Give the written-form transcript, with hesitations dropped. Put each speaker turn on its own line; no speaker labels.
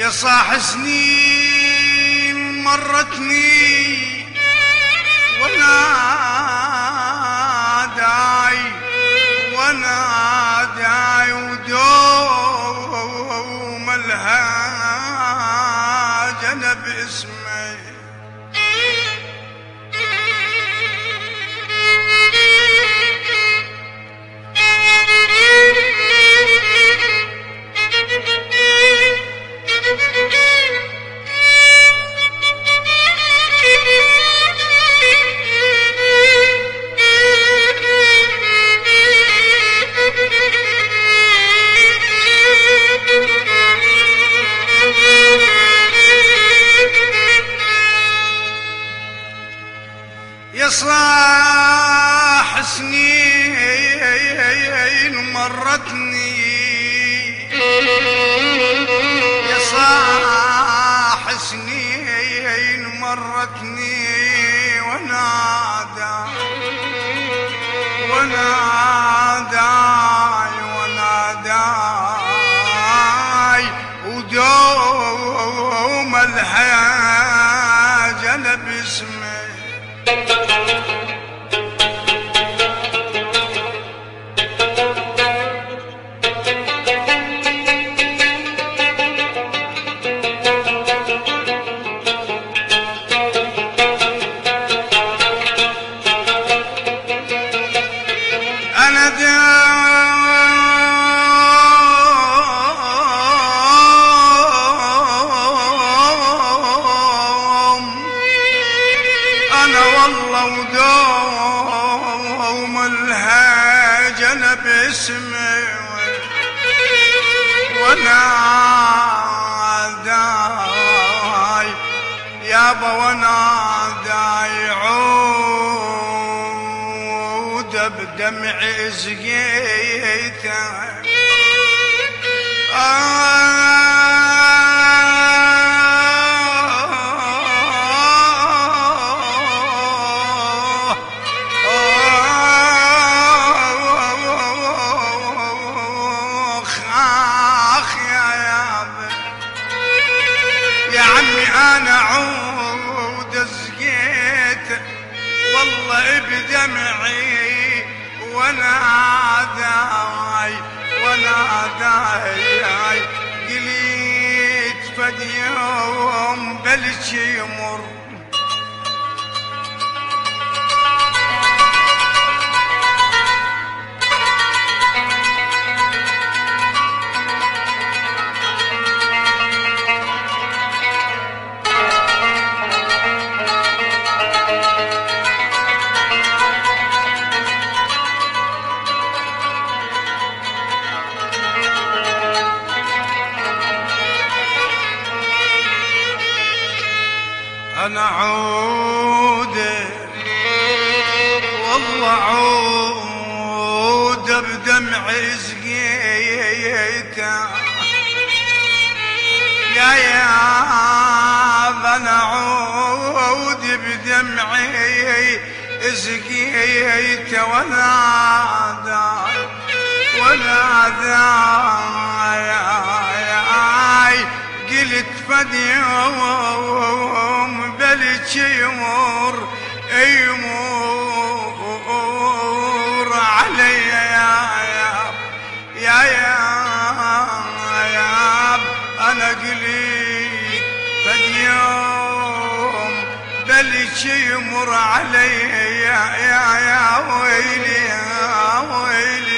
يا صاح سنين مرتني وانا داي ودوم الهاج انا باسمي. يا صاح سنين مرتني يا صاح سنين مرتني وانا داي ودوم الحياة انا باسمي. أنا والله ودوم الهاج أنا باسمي وانا داي يابا وانا داي عود بدمعي سقيته أنا عود سقيت والله بدمعي وانا داي قليت فد يوم بلش يمر أنا عود والله عود بدمعي سقيته يا أنا عود بدمعي سقيته وانا داي قلت فد يوم بلش يمر علي يا انا قلت فد يوم بلش يمر علي يا ويلي